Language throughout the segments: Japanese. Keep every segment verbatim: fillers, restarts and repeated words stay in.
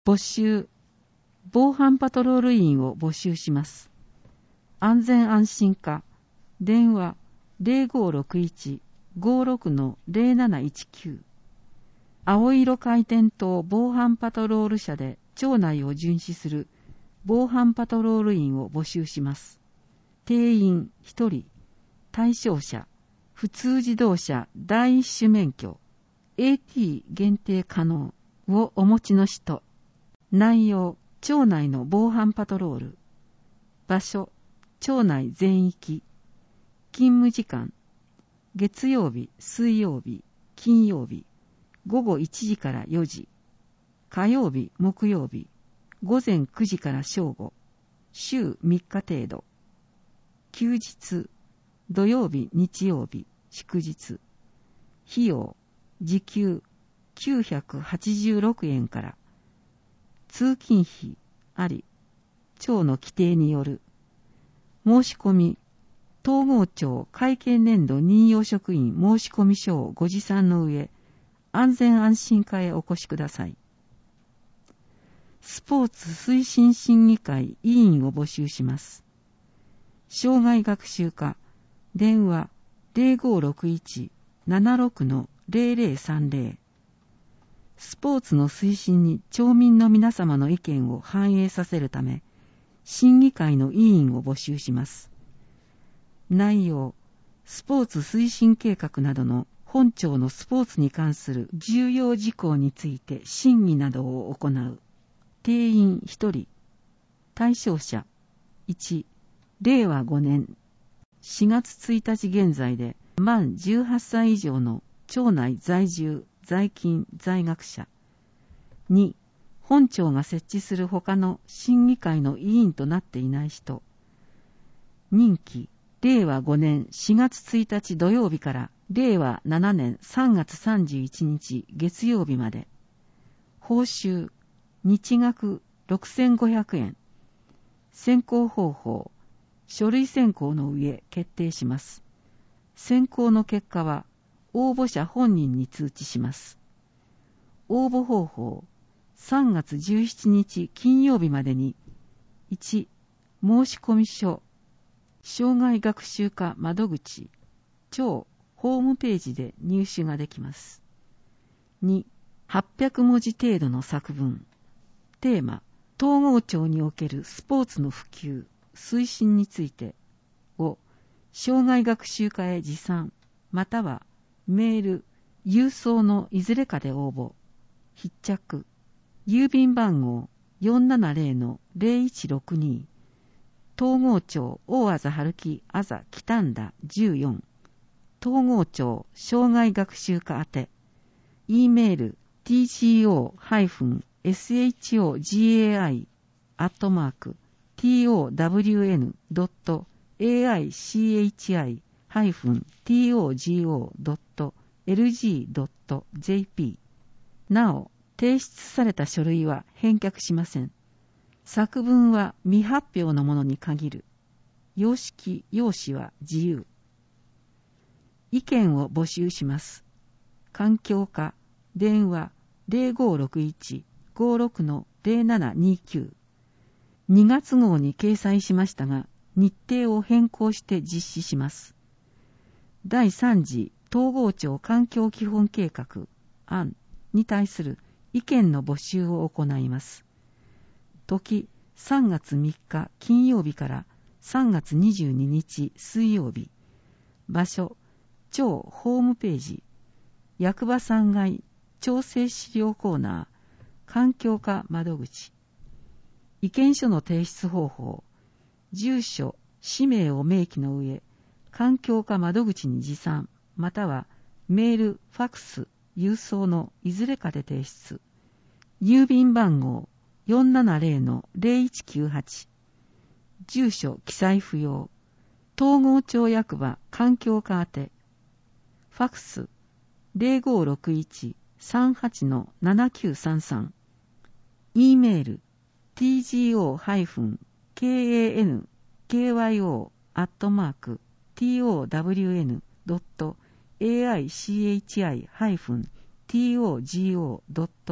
募集。防犯パトロール員を募集します。安全安心課。電話 ゼロごろくいち ごろく ゼロなないちきゅう。青色回転灯防犯パトロール車で町内を巡視する防犯パトロール員を募集します。定員ひとり。対象者。普通自動車第一種免許 エーティー 限定可能をお持ちの人。内容、町内の防犯パトロール。場所、町内全域。勤務時間、月曜日、水曜日、金曜日、午後いちじからよじ。火曜日、木曜日、午前くじから正午。週みっか程度。休日、土曜日、日曜日、祝日。費用、時給きゅうひゃくはちじゅうろくえんから。通勤費あり、町の規定による。申し込み、東郷町会計年度任用職員申込書をご持参の上、安全安心課へお越しください。スポーツ推進審議会委員を募集します。障害学習課、電話 ゼロごろくいち ななろく ゼロゼロさんゼロ。スポーツの推進に町民の皆様の意見を反映させるため、審議会の委員を募集します。内容、スポーツ推進計画などの本町のスポーツに関する重要事項について審議などを行う。定員ひとり。対象者いち。れいわごねんしがつついたち現在で満じゅうはっさい以上の町内在住在勤在学者。に、本庁が設置する他の審議会の委員となっていない人。任期、れいわごねんしがつついたち土曜日かられいわななねんさんがつさんじゅういちにち月曜日まで。報酬、日額ろくせんごひゃくえん。選考方法、書類選考の上決定します。選考の結果は応募者本人に通知します。応募方法、さんがつじゅうしちにち金曜日までに、いち、申込書、障害学習課窓口、町ホームページで入手ができます。に、はっぴゃくもじ程度の作文。テーマ、東郷町におけるスポーツの普及、推進についてを、障害学習課へ持参、またはメール、郵送のいずれかで応募。必着。郵便番号 よんななぜろのぜろいちろくに。東郷町大あざ春木あざ北田じゅうよん。東郷町障害学習課宛て。E メール ティージーオー ショgai アットマーク トウダブリューエヌ ドット エーアイシーエイチアイ トゴ ドット エルジー ドット ジェーピー。なお、提出された書類は返却しません。作文は未発表のものに限る。様式、用紙は自由。意見を募集します。環境課、電話 ゼロごろくいち ごろく ゼロななにきゅう。にがつ号に掲載しましたが、日程を変更して実施します。だいさん次東郷町環境基本計画案に対する意見の募集を行います。時さんがつみっか金曜日からさんがつにじゅうににち水曜日。場所、町ホームページ、役場さんがい調整資料コーナー、環境課窓口。意見書の提出方法、住所、氏名を明記の上、環境課窓口に持参、またはメール、ファックス、郵送のいずれかで提出。郵便番号 よんななぜろのぜろいちきゅうはち。住所記載不要。東郷町役場環境課宛て。ファックス ゼロごろくいち さんはち ななきゅうさんさん。E メール ティージーオー ケーエーエヌケーワイオー アットマーク トウダブリューエヌ ドット エーアイシーエイチアイ トゴ ドット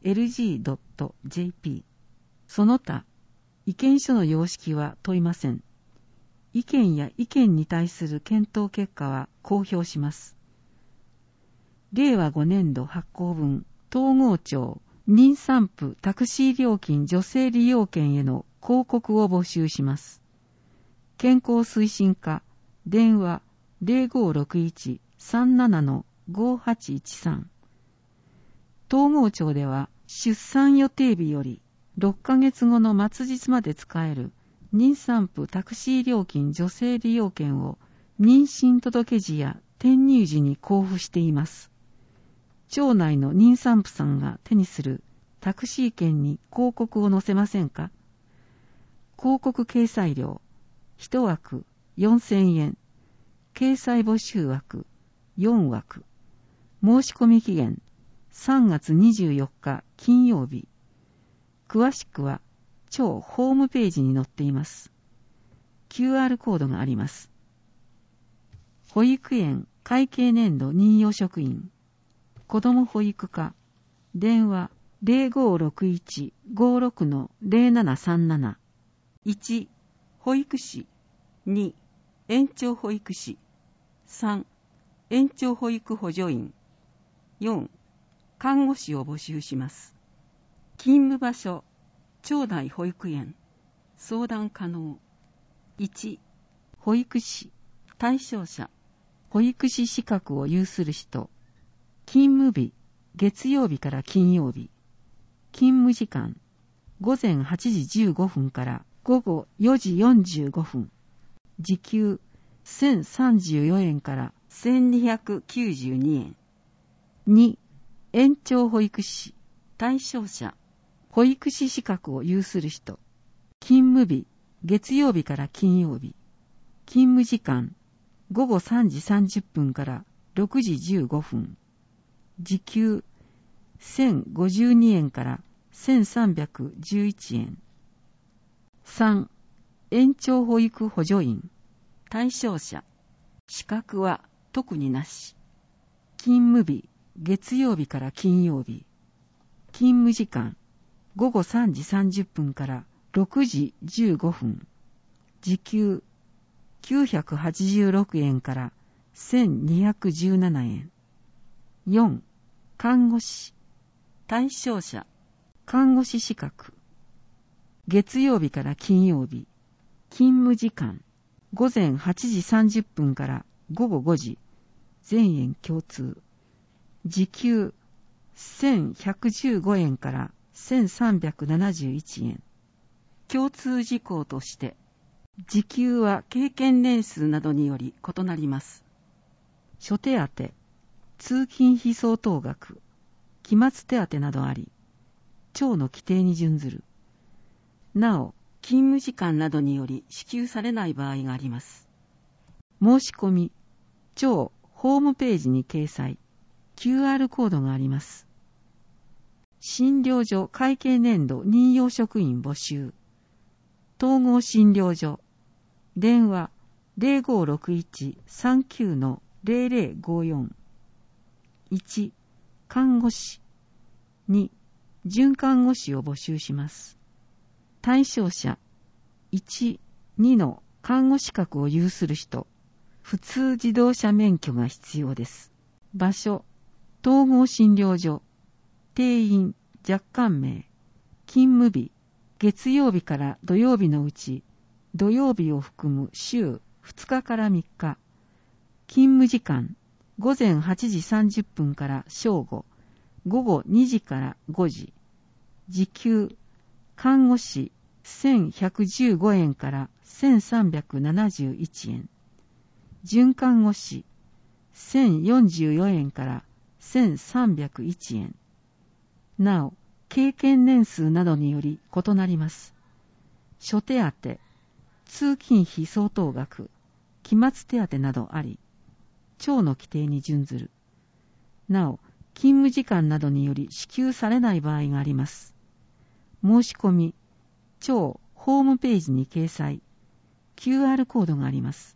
エルジードットジェーピー。その他、意見書の様式は問いません。意見や意見に対する検討結果は公表します。れいわごねんど発行分、統合庁、妊産婦タクシー料金助成利用券への広告を募集します。健康推進課、電話 ゼロごろくいち さんなな ごはちいちさん。統合庁では出産予定日よりろっかげつごの末日まで使える妊産婦タクシー料金助成利用券を妊娠届時や転入時に交付しています。町内の妊産婦さんが手にするタクシー券に広告を載せませんか？広告掲載料いちわくよんせんえん、掲載募集枠よんわく、申し込み期限さんがつにじゅうよっか金曜日。詳しくは町ホームページに載っています。キューアール コードがあります。保育園会計年度任用職員、子ども保育課、電話 ゼロごろくいち ごろく ゼロななさんなな。いち、保育士。に、園長保育士。さん、園長保育補助員。よん、看護師を募集します。勤務場所、町内保育園。相談可能。いち、保育士。対象者、保育士資格を有する人。勤務日、月曜日から金曜日。勤務時間、ごぜんはちじじゅうごふんからごごよじよんじゅうごふん。時給せんさんじゅうよえんからせんにひゃくきゅうじゅうにえん。に、園長保育士。対象者、保育士資格を有する人。勤務日、月曜日から金曜日。勤務時間、ごごさんじさんじゅっぷんからろくじじゅうごふん。時給せんごじゅうにえんからせんさんびゃくじゅういちえん。さん、園長保育補助員。対象者、資格は特になし。勤務日、月曜日から金曜日。勤務時間、ごごさんじさんじゅっぷんからろくじじゅうごふん。時給きゅうひゃくはちじゅうろくえんからせんにひゃくじゅうななえん。よん、看護師。対象者、看護師資格。月曜日から金曜日。勤務時間、ごぜんはちじさんじゅっぷんからごごごじ。全園共通。時給せんひゃくじゅうごえんからせんさんびゃくななじゅういちえん。共通事項として、時給は経験年数などにより異なります。諸手当、通勤費相当額、期末手当などあり、町の規定に準ずる。なお、勤務時間などにより支給されない場合があります。申し込み、町ホームページに掲載、キューアール コードがあります。診療所会計年度任用職員募集。統合診療所。電話 ゼロごろくいち さんきゅう ゼロゼロごよん。いち、看護師。に、准看護師を募集します。対象者、いち、にの看護資格を有する人。普通自動車免許が必要です。場所、統合診療所。定員、若干名。勤務日、月曜日から土曜日のうち、土曜日を含む週ふつかからみっか。勤務時間、ごぜんはちじさんじゅっぷんから正午、ごごにじからごじ。時給、看護師せんひゃくじゅうごえんからせんさんびゃくななじゅういちえん。准看護師せんよんじゅうよえんからせんさんびゃくいちえん。なお、経験年数などにより異なります。諸手当、通勤費相当額、期末手当などあり、町の規定に準ずる。なお、勤務時間などにより支給されない場合があります。申し込み、町ホームページに掲載、キューアール コードがあります。